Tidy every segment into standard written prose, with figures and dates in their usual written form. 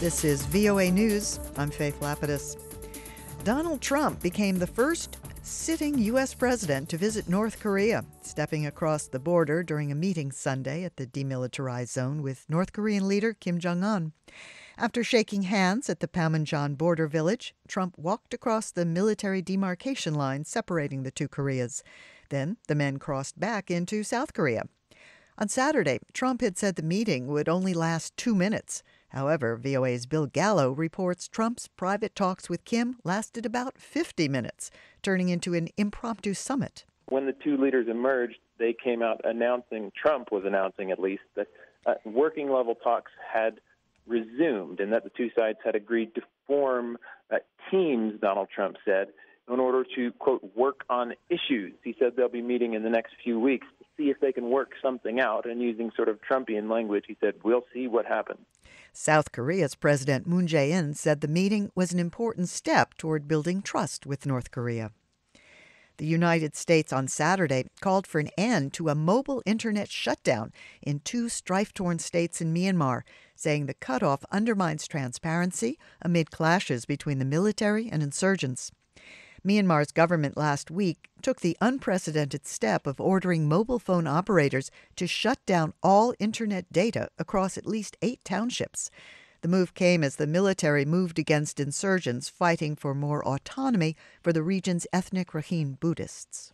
This is VOA News. I'm Faith Lapidus. Donald Trump became the first sitting U.S. president to visit North Korea, stepping across the border during a meeting Sunday at the demilitarized zone with North Korean leader Kim Jong-un. After shaking hands at the Panmunjom border village, Trump walked across the military demarcation line separating the two Koreas. Then the men crossed back into South Korea. On Saturday, Trump had said the meeting would only last 2 minutes. However, VOA's Bill Gallo reports Trump's private talks with Kim lasted about 50 minutes, turning into an impromptu summit. When the two leaders emerged, they came out announcing, Trump was announcing at least, that working-level talks had resumed and that the two sides had agreed to form teams, Donald Trump said, in order to, quote, work on issues. He said they'll be meeting in the next few weeks to see if they can work something out. And using sort of Trumpian language, he said, we'll see what happens. South Korea's President Moon Jae-in said the meeting was an important step toward building trust with North Korea. The United States on Saturday called for an end to a mobile internet shutdown in 2 strife-torn states in Myanmar, saying the cutoff undermines transparency amid clashes between the military and insurgents. Myanmar's government last week took the unprecedented step of ordering mobile phone operators to shut down all internet data across at least 8 townships. The move came as the military moved against insurgents fighting for more autonomy for the region's ethnic Rohingya Buddhists.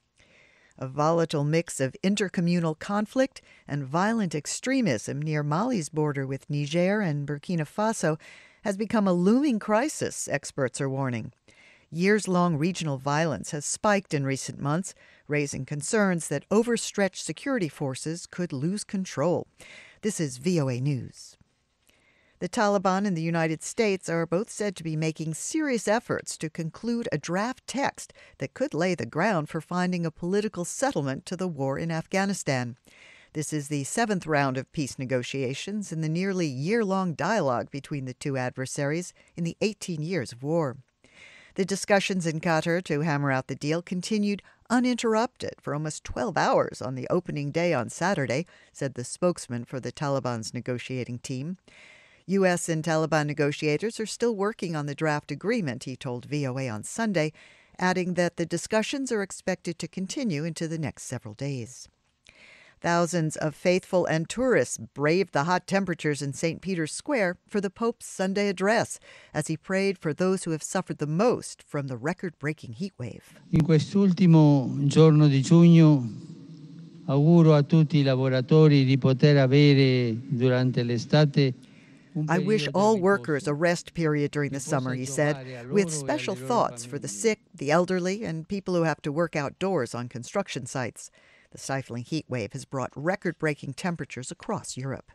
A volatile mix of intercommunal conflict and violent extremism near Mali's border with Niger and Burkina Faso has become a looming crisis, experts are warning. Years-long regional violence has spiked in recent months, raising concerns that overstretched security forces could lose control. This is VOA News. The Taliban and the United States are both said to be making serious efforts to conclude a draft text that could lay the ground for finding a political settlement to the war in Afghanistan. This is the 7th round of peace negotiations in the nearly year-long dialogue between the two adversaries in the 18 years of war. The discussions in Qatar to hammer out the deal continued uninterrupted for almost 12 hours on the opening day on Saturday, said the spokesman for the Taliban's negotiating team. U.S. and Taliban negotiators are still working on the draft agreement, he told VOA on Sunday, adding that the discussions are expected to continue into the next several days. Thousands of faithful and tourists braved the hot temperatures in St. Peter's Square for the Pope's Sunday address as he prayed for those who have suffered the most from the record-breaking heat wave. In quest'ultimo giorno di giugno auguro a tutti I lavoratori di poter avere durante l'estate. I wish all workers a rest period during the summer, he said, with special thoughts for the sick, the elderly, and people who have to work outdoors on construction sites. The stifling heat wave has brought record-breaking temperatures across Europe.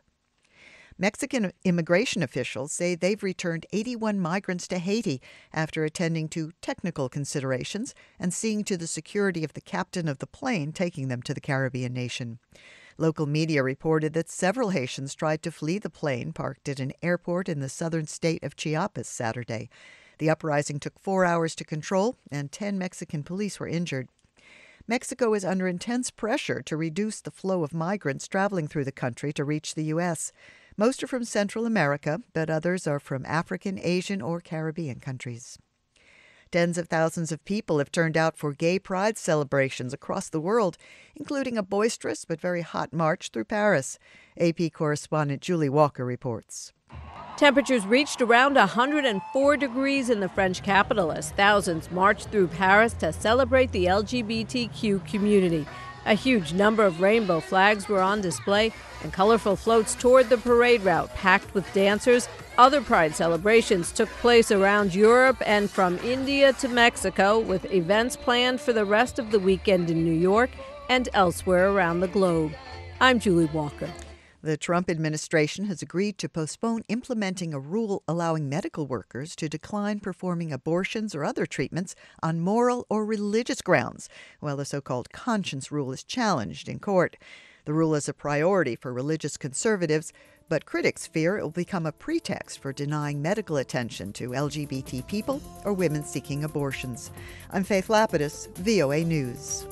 Mexican immigration officials say they've returned 81 migrants to Haiti after attending to technical considerations and seeing to the security of the captain of the plane taking them to the Caribbean nation. Local media reported that several Haitians tried to flee the plane parked at an airport in the southern state of Chiapas Saturday. The uprising took 4 hours to control, and 10 Mexican police were injured. Mexico is under intense pressure to reduce the flow of migrants traveling through the country to reach the U.S. Most are from Central America, but others are from African, Asian, or Caribbean countries. Tens of thousands of people have turned out for gay pride celebrations across the world, including a boisterous but very hot march through Paris. AP correspondent Julie Walker reports. Temperatures reached around 104 degrees in the French capital as thousands marched through Paris to celebrate the LGBTQ community. A huge number of rainbow flags were on display and colorful floats toured the parade route, packed with dancers. Other pride celebrations took place around Europe and from India to Mexico, with events planned for the rest of the weekend in New York and elsewhere around the globe. I'm Julie Walker. The Trump administration has agreed to postpone implementing a rule allowing medical workers to decline performing abortions or other treatments on moral or religious grounds, while the so-called conscience rule is challenged in court. The rule is a priority for religious conservatives, but critics fear it will become a pretext for denying medical attention to LGBT people or women seeking abortions. I'm Faith Lapidus, VOA News.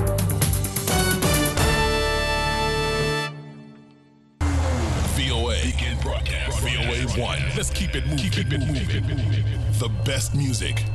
VOA Weekend broadcast. VOA 1. Let's keep it moving. The best music